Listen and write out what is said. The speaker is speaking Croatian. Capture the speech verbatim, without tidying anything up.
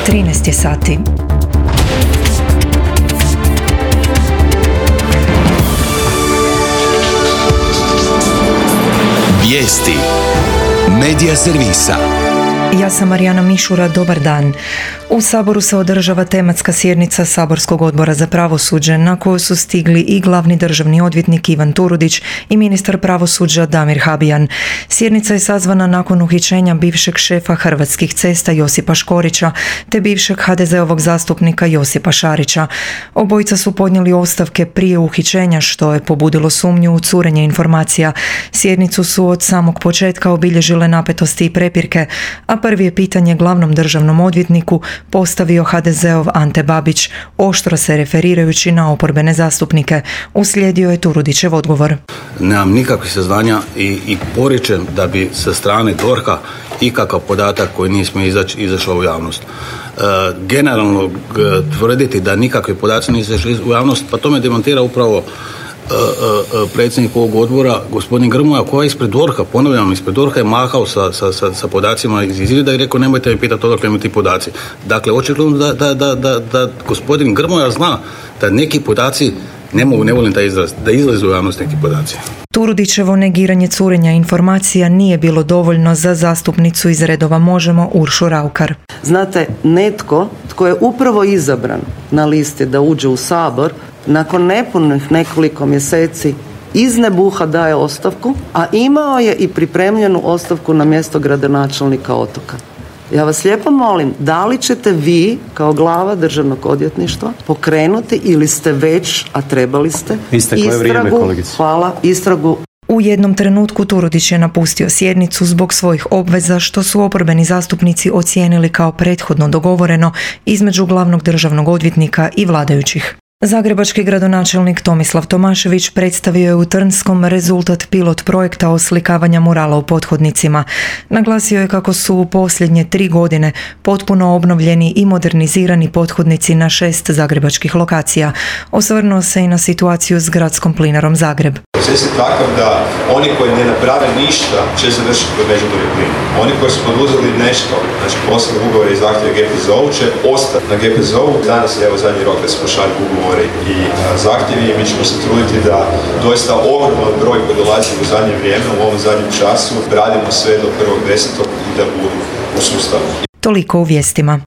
trinaest je sati. Vijesti Medija servisa. Ja sam Marijana Mišura, dobar dan. U Saboru se održava tematska sjednica Saborskog odbora za pravosuđe na koju su stigli i glavni državni odvjetnik Ivan Turudić i ministar pravosuđa Damir Habijan. Sjednica je sazvana nakon uhićenja bivšeg šefa Hrvatskih cesta Josipa Škorića te bivšeg ha de zeovog zastupnika Josipa Šarića. Obojica su podnijeli ostavke prije uhićenja što je pobudilo sumnju u curenje informacija. Sjednicu su od samog početka obilježile napetosti i prepirke, a prvi je pitanje glavnom državnom odvjetniku postavio ha de zeov Ante Babić, oštro se referirajući na oporbene zastupnike. Uslijedio je Turudićev odgovor. Nemam nikakvih saznanja i, i poričem da bi sa strane D O R H-a ikakav podatak koji nismo izać, izašao u javnost. E, generalno g, tvrditi da nikakvi podaci nisu izašli u javnost, pa to me demantira upravo predsjednik ovog odbora, gospodin Grmoja, koja je ispred D O R H-a, ponavljam, ispred D O R H-a je mahao sa, sa, sa, sa podacima iz izvida i rekao nemojte mi pitati odakle mi ti podaci. Dakle, očigledno da, da, da, da, da gospodin Grmoja zna da neki podaci ne mogu, ne volim taj izraz, da izlaze u javnost neki podaci. Turudićevo negiranje curenja informacija nije bilo dovoljno za zastupnicu iz redova Možemo Uršu Raukar. Znate, netko tko je upravo izabran na listi da uđe u Sabor, nakon nepunih nekoliko mjeseci iz nebuha daje ostavku, a imao je i pripremljenu ostavku na mjesto gradonačelnika Otoka. Ja vas lijepo molim, da li ćete vi kao glava državnog odvjetništva pokrenuti ili ste već, a trebali ste, istragu, hvala, istragu. U jednom trenutku Turudić je napustio sjednicu zbog svojih obveza što su oporbeni zastupnici ocijenili kao prethodno dogovoreno između glavnog državnog odvjetnika i vladajućih. Zagrebački gradonačelnik Tomislav Tomašević predstavio je u Trnskom rezultat pilot projekta oslikavanja murala u pothodnicima. Naglasio je kako su u posljednje tri godine potpuno obnovljeni i modernizirani pothodnici na šest zagrebačkih lokacija. Osvrnuo se i na situaciju s gradskom plinarom Zagreb. Proces je takav da oni koji ne naprave ništa će završiti kod Međimurje plina. Oni koji su poduzeli nešto, znači poslovni ugovori i zahtjeve ge pe zet-u će ostati na ge pe zet-u. Danas je evo zadnji rok da se pošalju ugovori i zahtjevi i mi ćemo se truditi da doista ogroman broj koji dolazi u zadnje vrijeme, u ovom zadnjem času, radimo sve do prvog desetog i da budu u sustavu. Toliko u vijestima.